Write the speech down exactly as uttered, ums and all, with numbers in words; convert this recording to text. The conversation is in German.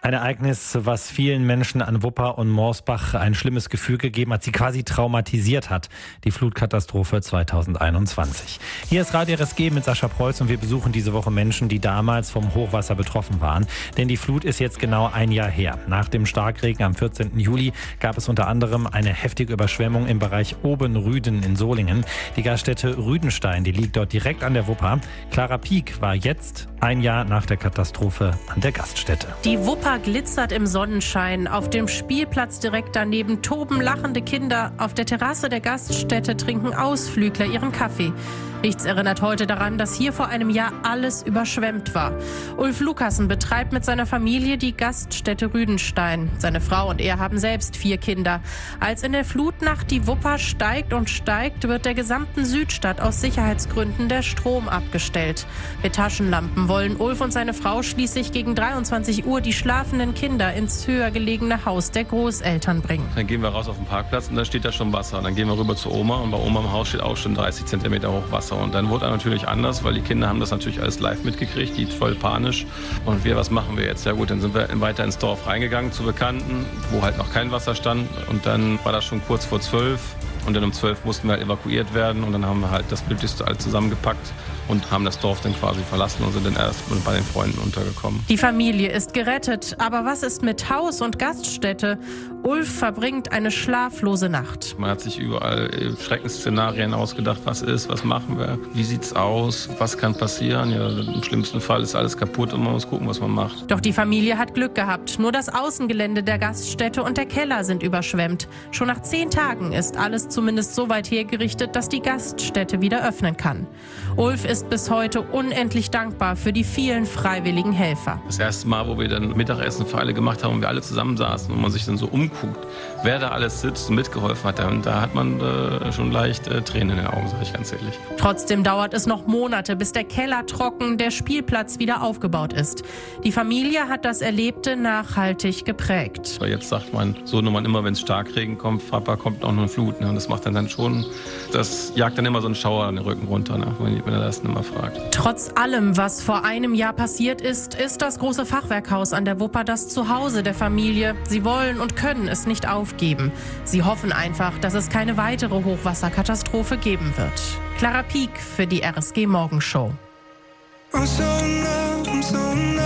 Ein Ereignis, was vielen Menschen an Wupper und Morsbach ein schlimmes Gefühl gegeben hat, sie quasi traumatisiert hat. Die Flutkatastrophe zweitausendeinundzwanzig. Hier ist Radio R S G mit Sascha Preuß und wir besuchen diese Woche Menschen, die damals vom Hochwasser betroffen waren. Denn die Flut ist jetzt genau ein Jahr her. Nach dem Starkregen am vierzehnten Juli gab es unter anderem eine heftige Überschwemmung im Bereich Obenrüden in Solingen. Die Gaststätte Rüdenstein, die liegt dort direkt an der Wupper. Clara Pieck war jetzt ein Jahr nach der Katastrophe an der Gaststätte. Die Wupper glitzert im Sonnenschein. Auf dem Spielplatz direkt daneben toben lachende Kinder. Auf der Terrasse der Gaststätte trinken Ausflügler ihren Kaffee. Nichts erinnert heute daran, dass hier vor einem Jahr alles überschwemmt war. Ulf Lukassen betreibt mit seiner Familie die Gaststätte Rüdenstein. Seine Frau und er haben selbst vier Kinder. Als in der Flutnacht die Wupper steigt und steigt, wird der gesamten Südstadt aus Sicherheitsgründen der Strom abgestellt. Mit Taschenlampen wollen Ulf und seine Frau schließlich gegen dreiundzwanzig Uhr die schlafenden Kinder ins höher gelegene Haus der Großeltern bringen. Dann gehen wir raus auf den Parkplatz und da steht da schon Wasser. Dann gehen wir rüber zu Oma und bei Oma im Haus steht auch schon dreißig Zentimeter hoch Wasser. Und dann wurde er natürlich anders, weil die Kinder haben das natürlich alles live mitgekriegt, die voll panisch. Und wir, was machen wir jetzt? Ja gut, dann sind wir weiter ins Dorf reingegangen zu Bekannten, wo halt noch kein Wasser stand. Und dann war das schon kurz vor zwölf. Und dann um zwölf mussten wir halt evakuiert werden. Und dann haben wir halt das Nötigste alles zusammengepackt und haben das Dorf dann quasi verlassen und sind dann erst bei den Freunden untergekommen. Die Familie ist gerettet. Aber was ist mit Haus und Gaststätte? Ulf verbringt eine schlaflose Nacht. Man hat sich überall Schreckensszenarien ausgedacht. Was ist, was machen wir, wie sieht's aus, was kann passieren? Ja, im schlimmsten Fall ist alles kaputt und man muss gucken, was man macht. Doch die Familie hat Glück gehabt. Nur das Außengelände der Gaststätte und der Keller sind überschwemmt. Schon nach zehn Tagen ist alles zumindest so weit hergerichtet, dass die Gaststätte wieder öffnen kann. Ulf ist bis heute unendlich dankbar für die vielen freiwilligen Helfer. Das erste Mal, wo wir dann Mittagessen für alle gemacht haben und wir alle zusammensaßen und man sich dann so umguckt, wer da alles sitzt und mitgeholfen hat, und da hat man äh, schon leicht äh, Tränen in den Augen, sage ich ganz ehrlich. Trotzdem dauert es noch Monate, bis der Keller trocken, der Spielplatz wieder aufgebaut ist. Die Familie hat das Erlebte nachhaltig geprägt. Jetzt sagt mein Sohnemann immer, wenn es Starkregen kommt, Papa, kommt auch noch eine Flut. Ne? Und das macht dann, dann schon, das jagt dann immer so einen Schauer an den Rücken runter, ne? wenn, wenn er das immer fragt. Trotz allem, was vor einem Jahr passiert ist, ist das große Fachwerkhaus an der Wupper das Zuhause der Familie. Sie wollen und können es nicht aufgeben. Sie hoffen einfach, dass es keine weitere Hochwasserkatastrophe geben wird. Clara Pieck für die R S G Morgenshow.